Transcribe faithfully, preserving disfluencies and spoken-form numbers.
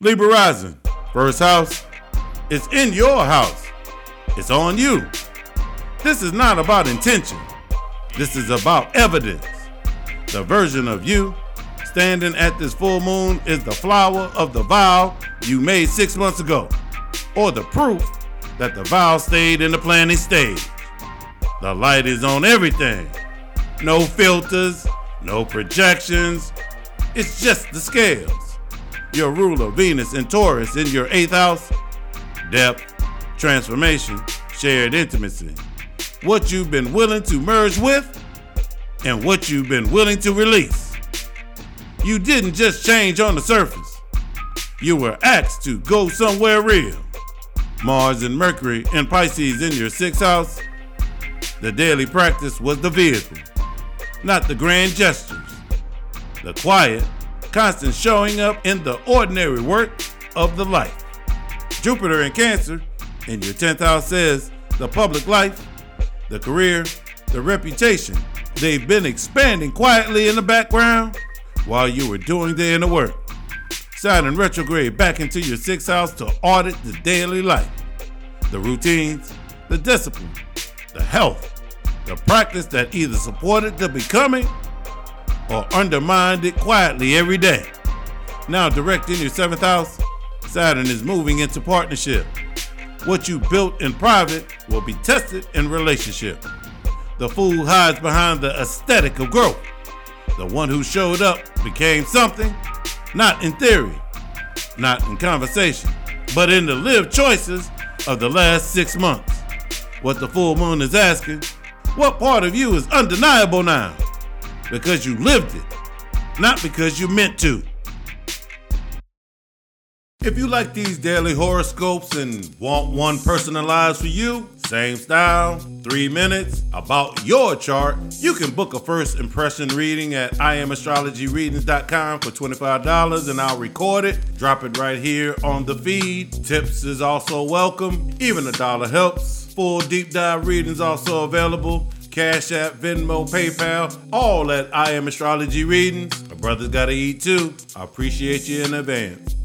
Libra rising, first house. It's in your house. It's on you. This is not about intention. This is about evidence. The version of you standing at this full moon is the flower of the vow you made six months ago, or the proof that the vow stayed in the planning stage. The light is on everything. No filters, no projections. It's just the scales. Your ruler, Venus and Taurus in your eighth house. Depth, transformation, shared intimacy. What you've been willing to merge with and what you've been willing to release. You didn't just change on the surface. You were asked to go somewhere real. Mars and Mercury and Pisces in your sixth house. The daily practice was the vehicle, not the grand gestures. The quiet, constant showing up in the ordinary work of the life. Jupiter in Cancer in your tenth house says the public life, the career, the reputation. They've been expanding quietly in the background while you were doing the inner work. Saturn retrograde back into your sixth house to audit the daily life, the routines, the discipline, the health, the practice that either supported the becoming or undermined it quietly every day. Now direct in your seventh house, Saturn is moving into partnership. What you built in private will be tested in relationship. The fool hides behind the aesthetic of growth. The one who showed up became something, not in theory, not in conversation, but in the lived choices of the last six months. What the full moon is asking, what part of you is undeniable now? Because you lived it, not because you meant to. If you like these daily horoscopes and want one personalized for you, same style, three minutes, about your chart, you can book a first impression reading at I am astrology readings dot com for twenty-five dollars and I'll record it, drop it right here on the feed. Tips is also welcome, even a dollar helps. Full deep dive readings also available. Cash App, Venmo, PayPal, all at I Am Astrology Readings. My brother's gotta eat too. I appreciate you in advance.